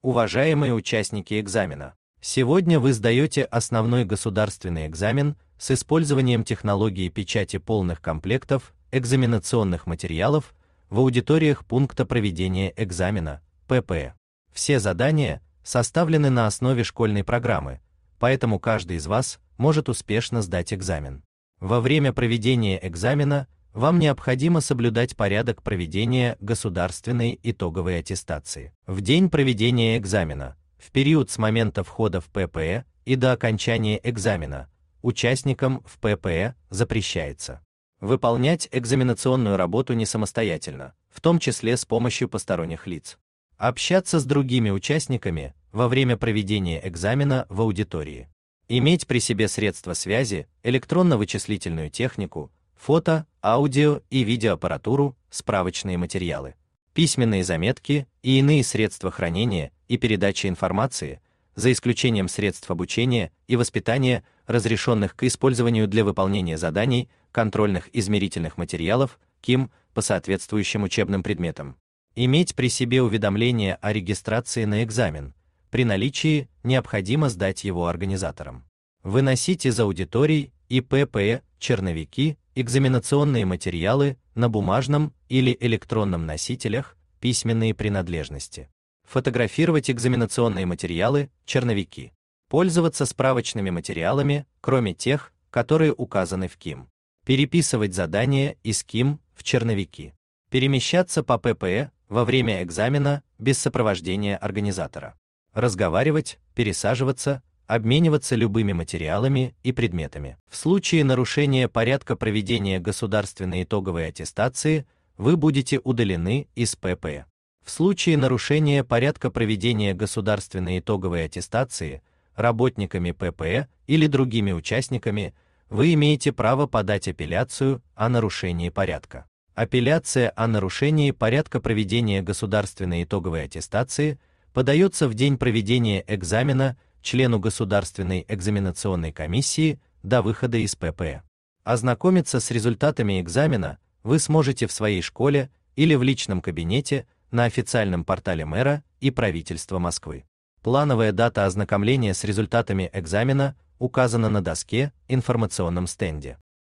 Уважаемые участники экзамена, сегодня вы сдаете основной государственный экзамен с использованием технологии печати полных комплектов экзаменационных материалов в аудиториях пункта проведения экзамена ППЭ. Все задания составлены на основе школьной программы, поэтому каждый из вас может успешно сдать экзамен. Во время проведения экзамена вам необходимо соблюдать порядок проведения государственной итоговой аттестации. В день проведения экзамена, в период с момента входа в ППЭ и до окончания экзамена, участникам в ППЭ запрещается выполнять экзаменационную работу не самостоятельно, в том числе с помощью посторонних лиц, общаться с другими участниками во время проведения экзамена в аудитории, иметь при себе средства связи, электронно-вычислительную технику, фото, аудио и видеоаппаратуру, справочные материалы, письменные заметки и иные средства хранения и передачи информации, за исключением средств обучения и воспитания, разрешенных к использованию для выполнения заданий, контрольных измерительных материалов, КИМ, по соответствующим учебным предметам. Иметь при себе уведомление о регистрации на экзамен, при наличии необходимо сдать его организаторам. Выносить из аудиторий и ППЭ черновики, экзаменационные материалы на бумажном или электронном носителях, письменные принадлежности. Фотографировать экзаменационные материалы, черновики. Пользоваться справочными материалами, кроме тех, которые указаны в КИМ. Переписывать задания из КИМ в черновики. Перемещаться по ППЭ во время экзамена без сопровождения организатора. Разговаривать, пересаживаться, обмениваться любыми материалами и предметами. В случае нарушения порядка проведения государственной итоговой аттестации вы будете удалены из ППЭ. В случае нарушения порядка проведения государственной итоговой аттестации работниками ППЭ или другими участниками вы имеете право подать апелляцию о нарушении порядка. Апелляция о нарушении порядка проведения государственной итоговой аттестации подается в день проведения экзамена члену Государственной экзаменационной комиссии до выхода из ППЭ. Ознакомиться с результатами экзамена вы сможете в своей школе или в личном кабинете на официальном портале мэра и правительства Москвы. Плановая дата ознакомления с результатами экзамена указана на доске информационном стенде.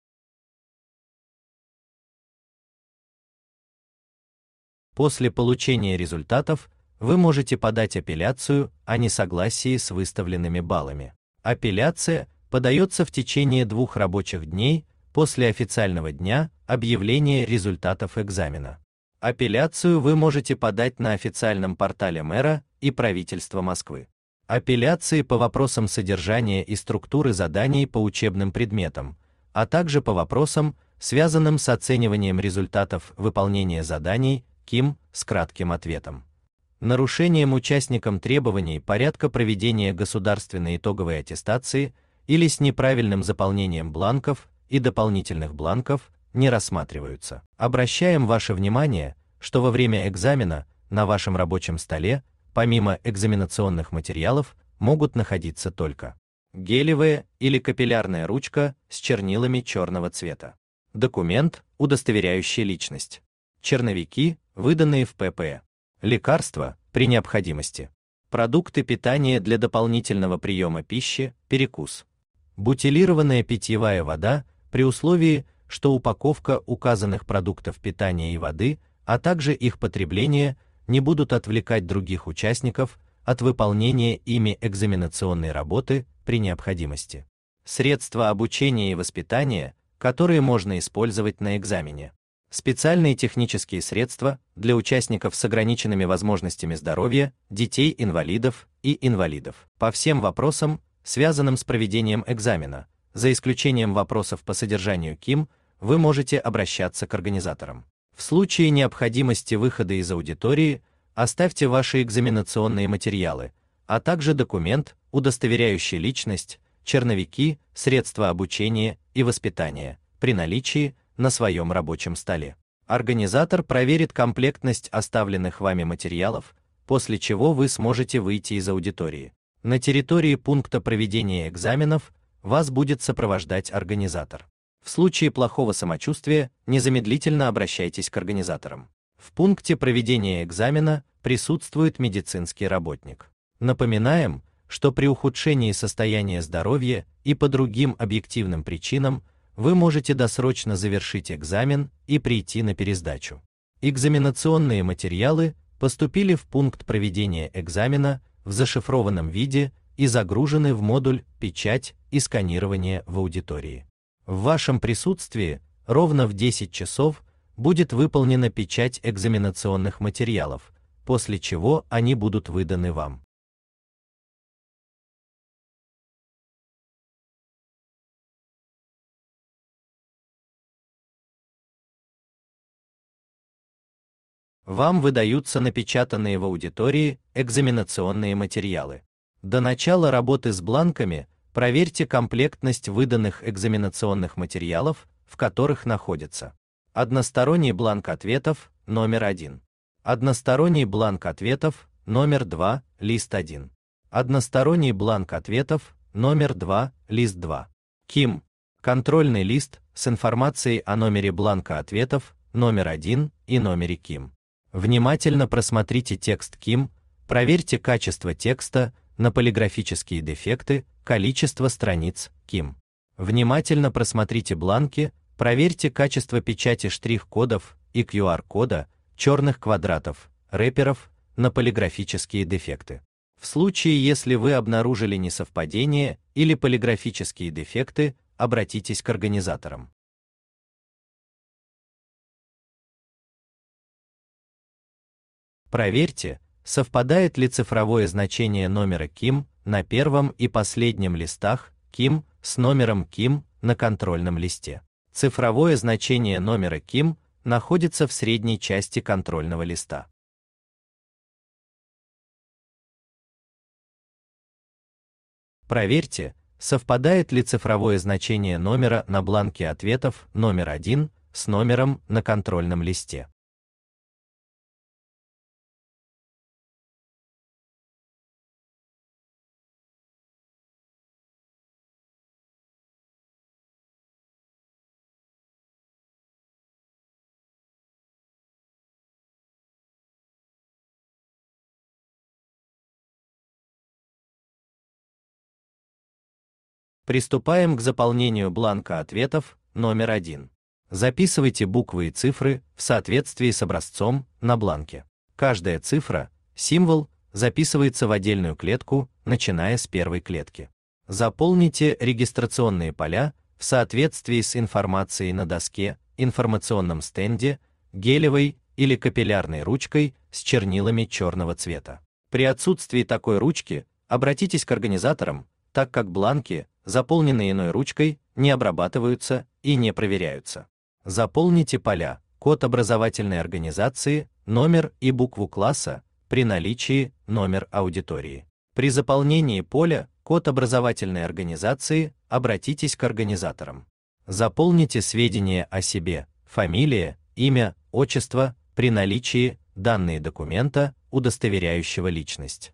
После получения результатов вы можете подать апелляцию о несогласии с выставленными баллами. Апелляция подается в течение 2 рабочих дней после официального дня объявления результатов экзамена. Апелляцию вы можете подать на официальном портале мэра и правительства Москвы. Апелляции по вопросам содержания и структуры заданий по учебным предметам, а также по вопросам, связанным с оцениванием результатов выполнения заданий КИМ с кратким ответом. Нарушением участникам требований порядка проведения государственной итоговой аттестации или с неправильным заполнением бланков и дополнительных бланков не рассматриваются. Обращаем ваше внимание, что во время экзамена на вашем рабочем столе, помимо экзаменационных материалов, могут находиться только гелевая или капиллярная ручка с чернилами черного цвета, документ, удостоверяющий личность, черновики, выданные в ППЭ, лекарства при необходимости, продукты питания для дополнительного приема пищи, перекус, бутилированная питьевая вода при условии, что упаковка указанных продуктов питания и воды, а также их потребление не будут отвлекать других участников от выполнения ими экзаменационной работы при необходимости. Средства обучения и воспитания, которые можно использовать на экзамене. Специальные технические средства для участников с ограниченными возможностями здоровья, детей-инвалидов и инвалидов. По всем вопросам, связанным с проведением экзамена, за исключением вопросов по содержанию КИМ, вы можете обращаться к организаторам. В случае необходимости выхода из аудитории, оставьте ваши экзаменационные материалы, а также документ, удостоверяющий личность, черновики, средства обучения и воспитания, при наличии на своем рабочем столе. Организатор проверит комплектность оставленных вами материалов, после чего вы сможете выйти из аудитории. На территории пункта проведения экзаменов вас будет сопровождать организатор. В случае плохого самочувствия незамедлительно обращайтесь к организаторам. В пункте проведения экзамена присутствует медицинский работник. Напоминаем, что при ухудшении состояния здоровья и по другим объективным причинам вы можете досрочно завершить экзамен и прийти на пересдачу. Экзаменационные материалы поступили в пункт проведения экзамена в зашифрованном виде и загружены в модуль «Печать и сканирование в аудитории». В вашем присутствии ровно в 10 часов будет выполнена печать экзаменационных материалов, после чего они будут выданы вам. Вам выдаются напечатанные в аудитории экзаменационные материалы. До начала работы с бланками проверьте комплектность выданных экзаменационных материалов, в которых находится односторонний бланк ответов номер 1, односторонний бланк ответов номер 2, лист 1, односторонний бланк ответов номер 2, лист 2, КИМ, контрольный лист с информацией о номере бланка ответов номер 1 и номере КИМ. Внимательно просмотрите текст КИМ, проверьте качество текста на полиграфические дефекты, количество страниц КИМ. Внимательно просмотрите бланки, проверьте качество печати штрих-кодов и QR-кода, черных квадратов, рэперов на полиграфические дефекты. В случае, если вы обнаружили несовпадение или полиграфические дефекты, обратитесь к организаторам. Проверьте, совпадает ли цифровое значение номера КИМ на первом и последнем листах КИМ с номером КИМ на контрольном листе. Цифровое значение номера КИМ находится в средней части контрольного листа. Проверьте, совпадает ли цифровое значение номера на бланке ответов номер 1 с номером на контрольном листе. Приступаем к заполнению бланка ответов номер 1. Записывайте буквы и цифры в соответствии с образцом на бланке. Каждая цифра, символ, записывается в отдельную клетку, начиная с первой клетки. Заполните регистрационные поля в соответствии с информацией на доске, информационном стенде, гелевой или капиллярной ручкой с чернилами черного цвета. При отсутствии такой ручки обратитесь к организаторам, так как бланки, заполненные иной ручкой, не обрабатываются и не проверяются. Заполните поля, код образовательной организации, номер и букву класса, при наличии номер аудитории. При заполнении поля код образовательной организации обратитесь к организаторам. Заполните сведения о себе, фамилия, имя, отчество, при наличии данные документа, удостоверяющего личность.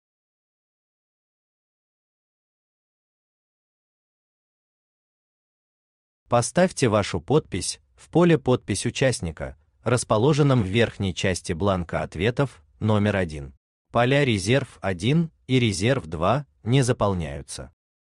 Поставьте вашу подпись в поле «Подпись участника», расположенном в верхней части бланка ответов номер 1. Поля «Резерв 1» и «Резерв 2» не заполняются.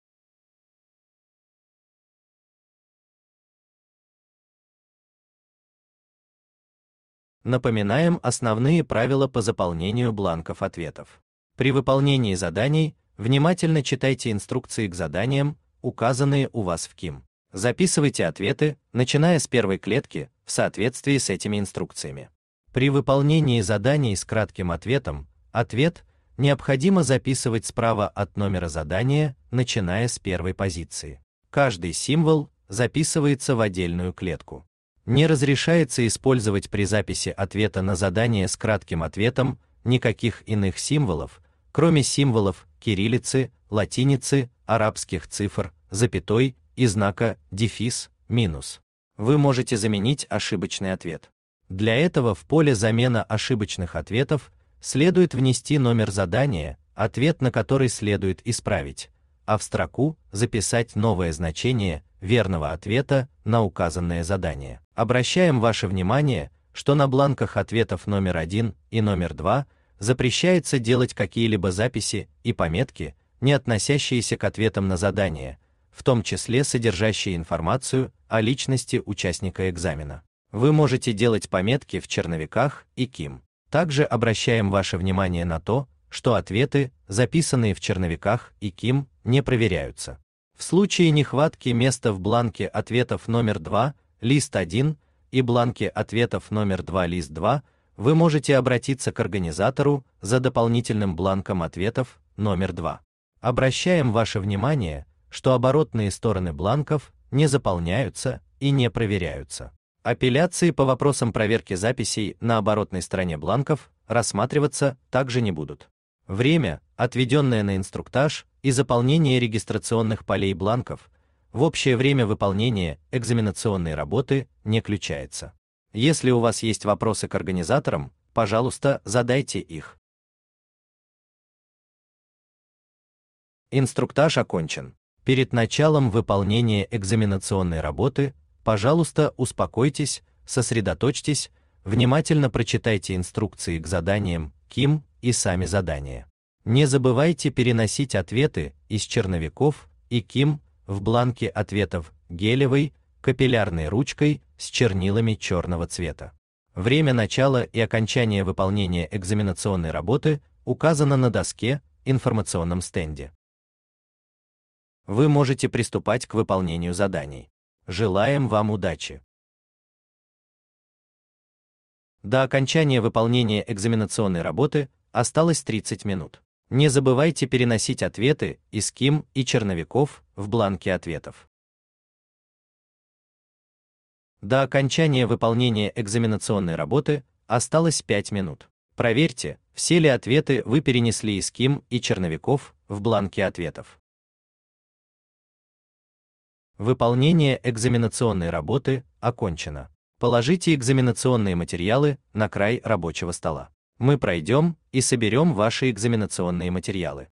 Напоминаем основные правила по заполнению бланков ответов. При выполнении заданий внимательно читайте инструкции к заданиям, указанные у вас в КИМ. Записывайте ответы, начиная с первой клетки, в соответствии с этими инструкциями. При выполнении заданий с кратким ответом, ответ необходимо записывать справа от номера задания, начиная с первой позиции. Каждый символ записывается в отдельную клетку. Не разрешается использовать при записи ответа на задание с кратким ответом никаких иных символов, кроме символов кириллицы, латиницы, арабских цифр, запятой и знака дефис, минус. Вы можете заменить ошибочный ответ. Для этого в поле «Замена ошибочных ответов» следует внести номер задания, ответ на который следует исправить, а в строку записать новое значение верного ответа на указанное задание. Обращаем ваше внимание, что на бланках ответов номер 1 и номер 2 запрещается делать какие-либо записи и пометки, не относящиеся к ответам на задания, в том числе содержащие информацию о личности участника экзамена. Вы можете делать пометки в черновиках и КИМ. Также обращаем ваше внимание на то, что ответы, записанные в черновиках и КИМ, не проверяются. В случае нехватки места в бланке ответов номер 2, лист 1 и бланке ответов номер 2, лист 2, вы можете обратиться к организатору за дополнительным бланком ответов номер 2. Обращаем ваше внимание, что оборотные стороны бланков не заполняются и не проверяются. Апелляции по вопросам проверки записей на оборотной стороне бланков рассматриваться также не будут. Время, отведенное на инструктаж и заполнение регистрационных полей бланков, в общее время выполнения экзаменационной работы не включается. Если у вас есть вопросы к организаторам, пожалуйста, задайте их. Инструктаж окончен. Перед началом выполнения экзаменационной работы, пожалуйста, успокойтесь, сосредоточьтесь, внимательно прочитайте инструкции к заданиям, КИМ и сами задания. Не забывайте переносить ответы из черновиков и КИМ в бланки ответов гелевой, капиллярной ручкой с чернилами черного цвета. Время начала и окончания выполнения экзаменационной работы указано на доске, информационном стенде. Вы можете приступать к выполнению заданий. Желаем вам удачи! До окончания выполнения экзаменационной работы осталось 30 минут. Не забывайте переносить ответы из КИМ и черновиков в бланки ответов. До окончания выполнения экзаменационной работы осталось 5 минут. Проверьте, все ли ответы вы перенесли из КИМ и черновиков в бланки ответов. Выполнение экзаменационной работы окончено. Положите экзаменационные материалы на край рабочего стола. Мы пройдем и соберем ваши экзаменационные материалы.